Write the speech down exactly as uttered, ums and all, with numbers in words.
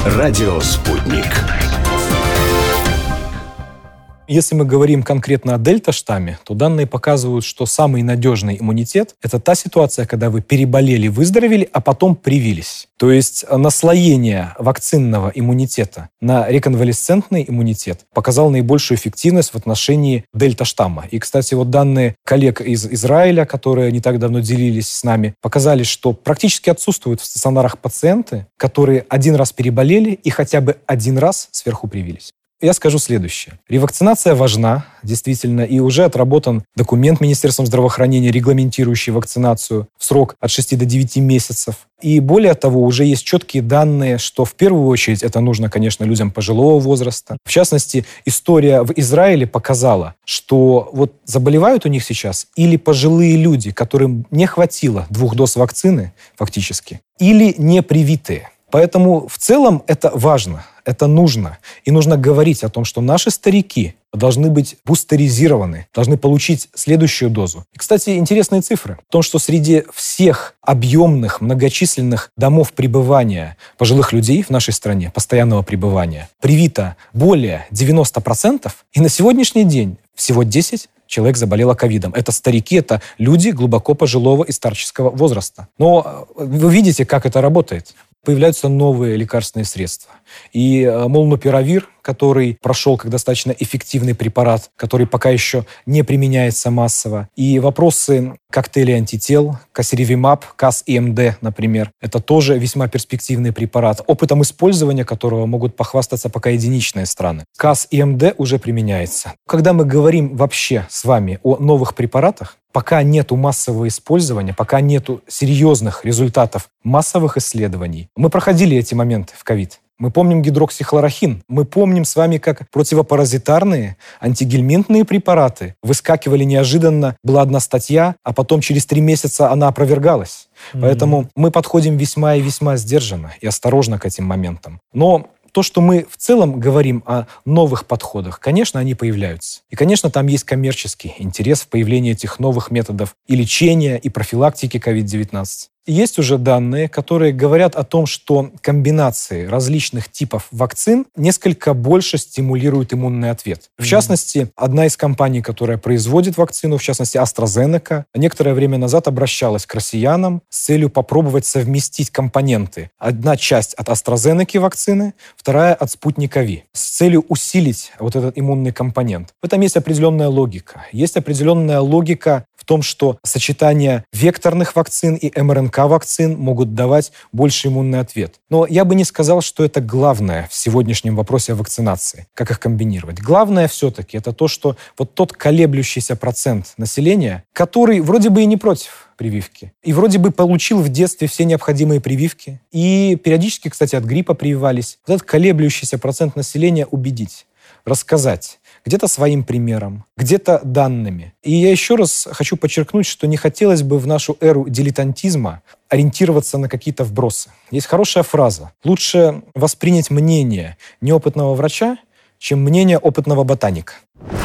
Радио «Спутник». Если мы говорим конкретно о дельта-штамме, то данные показывают, что самый надежный иммунитет – это та ситуация, когда вы переболели, выздоровели, а потом привились. То есть наслоение вакцинного иммунитета на реконвалесцентный иммунитет показало наибольшую эффективность в отношении дельта-штамма. И, кстати, вот данные коллег из Израиля, которые не так давно делились с нами, показали, что практически отсутствуют в стационарах пациенты, которые один раз переболели и хотя бы один раз сверху привились. Я скажу следующее. Ревакцинация важна, действительно, и уже отработан документ Министерством здравоохранения, регламентирующий вакцинацию в срок от шести до девяти месяцев. И более того, уже есть четкие данные, что в первую очередь это нужно, конечно, людям пожилого возраста. В частности, история в Израиле показала, что вот заболевают у них сейчас или пожилые люди, которым не хватило двух доз вакцины фактически, или непривитые. Поэтому в целом это важно, это нужно. И нужно говорить о том, что наши старики должны быть бустеризированы, должны получить следующую дозу. И, кстати, интересные цифры. В том, что среди всех объемных, многочисленных домов пребывания пожилых людей в нашей стране, постоянного пребывания, привито более девяноста процентов. И на сегодняшний день всего десять человек заболело ковидом. Это старики, это люди глубоко пожилого и старческого возраста. Но вы видите, как это работает. Появляются новые лекарственные средства. И молнупиравир, который прошел как достаточно эффективный препарат, который пока еще не применяется массово. И вопросы коктейлей антител, косиривимаб, КАС-ИМД, например, это тоже весьма перспективный препарат, опытом использования которого могут похвастаться пока единичные страны. КАС-ИМД уже применяется. Когда мы говорим вообще с вами о новых препаратах, пока нету массового использования, пока нету серьезных результатов массовых исследований. Мы проходили эти моменты в ковид. Мы помним гидроксихлорохин. Мы помним с вами, как противопаразитарные, антигельминтные препараты выскакивали неожиданно. Была одна статья, а потом через три месяца она опровергалась. Mm-hmm. Поэтому мы подходим весьма и весьма сдержанно и осторожно к этим моментам. Но то, что мы в целом говорим о новых подходах, конечно, они появляются. И, конечно, там есть коммерческий интерес в появлении этих новых методов и лечения, и профилактики ковид девятнадцать. Есть уже данные, которые говорят о том, что комбинации различных типов вакцин несколько больше стимулируют иммунный ответ. В частности, одна из компаний, которая производит вакцину, в частности AstraZeneca, некоторое время назад обращалась к россиянам с целью попробовать совместить компоненты. Одна часть от AstraZeneca вакцины, вторая от Спутника Ви, с целью усилить вот этот иммунный компонент. В этом есть определенная логика. Есть определенная логика в том, что сочетание векторных вакцин и эм эр эн ка-вакцин могут давать больше иммунный ответ. Но я бы не сказал, что это главное в сегодняшнем вопросе о вакцинации, как их комбинировать. Главное все-таки это то, что вот тот колеблющийся процент населения, который вроде бы и не против прививки, и вроде бы получил в детстве все необходимые прививки, и периодически, кстати, от гриппа прививались, вот этот колеблющийся процент населения убедить, рассказать, где-то своим примером, где-то данными. И я еще раз хочу подчеркнуть, что не хотелось бы в нашу эру дилетантизма ориентироваться на какие-то вбросы. Есть хорошая фраза. Лучше воспринять мнение неопытного врача, чем мнение опытного ботаника.